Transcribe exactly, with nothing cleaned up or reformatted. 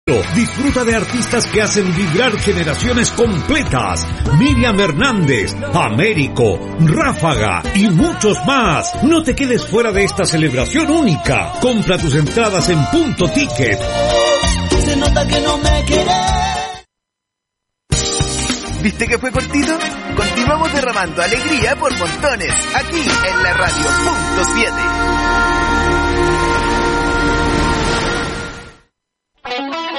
Disfruta de artistas que hacen vibrar generaciones completas. Miriam Hernández, Américo, Ráfaga y muchos más. No te quedes fuera de esta celebración única. Compra tus entradas en Punto Ticket. Se nota que no me quieres. ¿Viste que fue cortito? Continuamos derramando alegría por montones, aquí en la radio Punto siete.